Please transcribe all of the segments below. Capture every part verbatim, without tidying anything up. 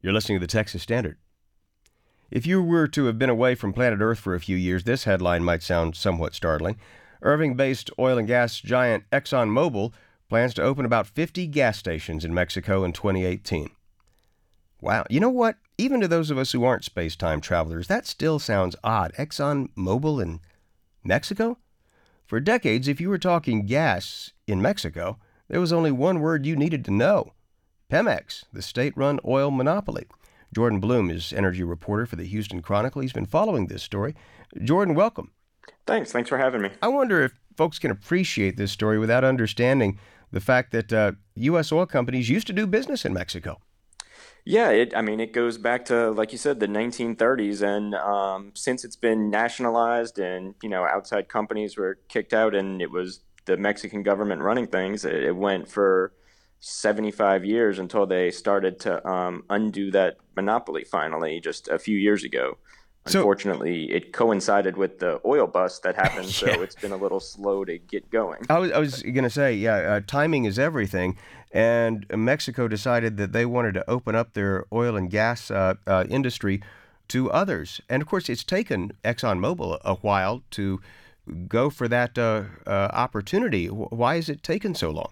You're listening to the Texas Standard. If you were to have been away from planet Earth for a few years, this headline might sound somewhat startling. Irving-based oil and gas giant ExxonMobil plans to open about fifty gas stations in Mexico in twenty eighteen. Wow. You know what? Even to those of us who aren't space-time travelers, that still sounds odd. ExxonMobil in Mexico? For decades, if you were talking gas in Mexico, there was only one word you needed to know. Pemex, the state-run oil monopoly. Jordan Bloom is energy reporter for the Houston Chronicle. He's been following this story. Jordan, welcome. Thanks. Thanks for having me. I wonder if folks can appreciate this story without understanding the fact that uh, U S oil companies used to do business in Mexico. Yeah, it, I mean, it goes back to, like you said, the nineteen thirties. And um, since it's been nationalized and, you know, outside companies were kicked out and it was the Mexican government running things, it, it went for seventy-five years until they started to um, undo that monopoly finally just a few years ago. So, Unfortunately, it coincided with the oil bust that happened, yeah. so it's been a little slow to get going. I was, I was going to say, yeah, uh, timing is everything. And Mexico decided that they wanted to open up their oil and gas uh, uh, industry to others. And, of course, it's taken ExxonMobil a while to go for that uh, uh, opportunity. Why has it taken so long?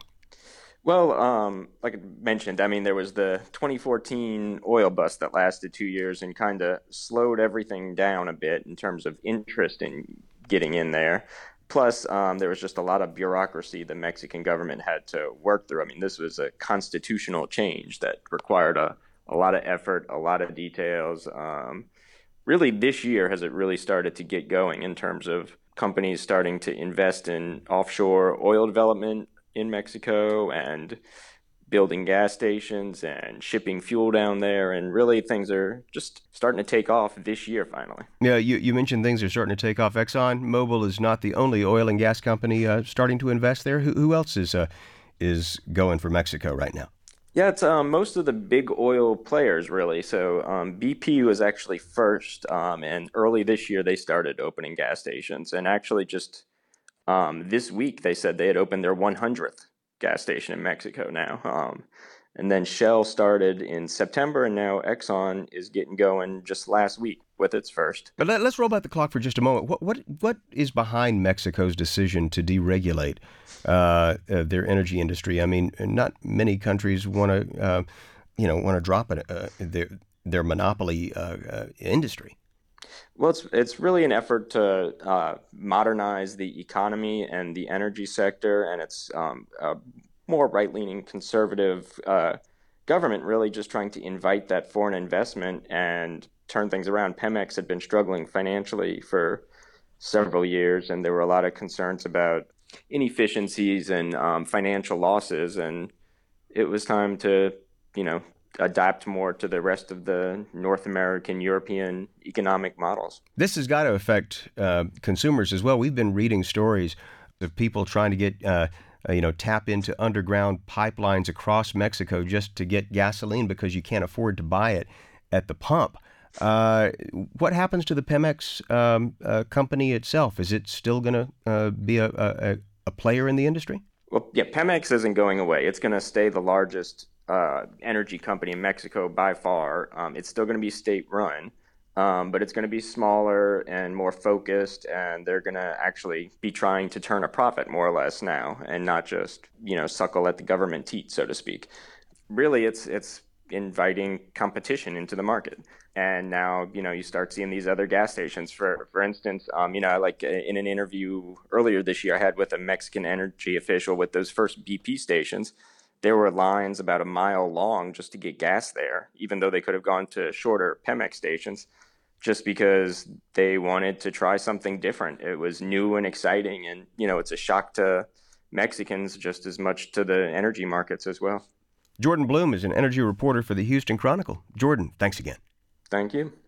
Well, um, like I mentioned, I mean, there was the twenty fourteen oil bust that lasted two years and kind of slowed everything down a bit in terms of interest in getting in there. Plus, um, there was just a lot of bureaucracy the Mexican government had to work through. I mean, this was a constitutional change that required a, a lot of effort, a lot of details. Um, really, this year has it really started to get going in terms of companies starting to invest in offshore oil development in Mexico and building gas stations and shipping fuel down there. And really things are just starting to take off this year finally. Yeah, you, you mentioned things are starting to take off. ExxonMobil is not the only oil and gas company uh, starting to invest there. Who, who else is uh, is going for Mexico right now? Yeah, it's um, most of the big oil players, really. So um, B P was actually first, um, and early this year they started opening gas stations. And actually just Um, this week, they said they had opened their one hundredth gas station in Mexico now. Um, and then Shell started in September, and now Exxon is getting going just last week with its first. But let, let's roll back the clock for just a moment. What what what is behind Mexico's decision to deregulate uh, uh, their energy industry? I mean, not many countries want to, uh, you know, want to drop it, uh, their their monopoly uh, uh, industry. Well, it's it's really an effort to uh, modernize the economy and the energy sector, and it's um, a more right-leaning conservative uh, government really just trying to invite that foreign investment and turn things around. Pemex had been struggling financially for several years, and there were a lot of concerns about inefficiencies and um, financial losses, and it was time to, you know, adapt more to the rest of the North American, European economic models. This has got to affect uh, consumers as well. We've been reading stories of people trying to get, uh, uh, you know, tap into underground pipelines across Mexico just to get gasoline because you can't afford to buy it at the pump. Uh, what happens to the Pemex um, uh, company itself? Is it still going to uh, be a, a, a player in the industry? Well, yeah, Pemex isn't going away. It's going to stay the largest uh, energy company in Mexico by far. Um, it's still going to be state-run, um, but it's going to be smaller and more focused, and they're going to actually be trying to turn a profit more or less now and not just, you know, suckle at the government teat, so to speak. Really, it's it's inviting competition into the market. And now, you know, you start seeing these other gas stations. For for instance, um, you know, like in an interview earlier this year I had with a Mexican energy official with those first B P stations, there were lines about a mile long just to get gas there, even though they could have gone to shorter Pemex stations, just because they wanted to try something different. It was new and exciting. And, you know, it's a shock to Mexicans just as much to the energy markets as well. Jordan Bloom is an energy reporter for the Houston Chronicle. Jordan, thanks again. Thank you.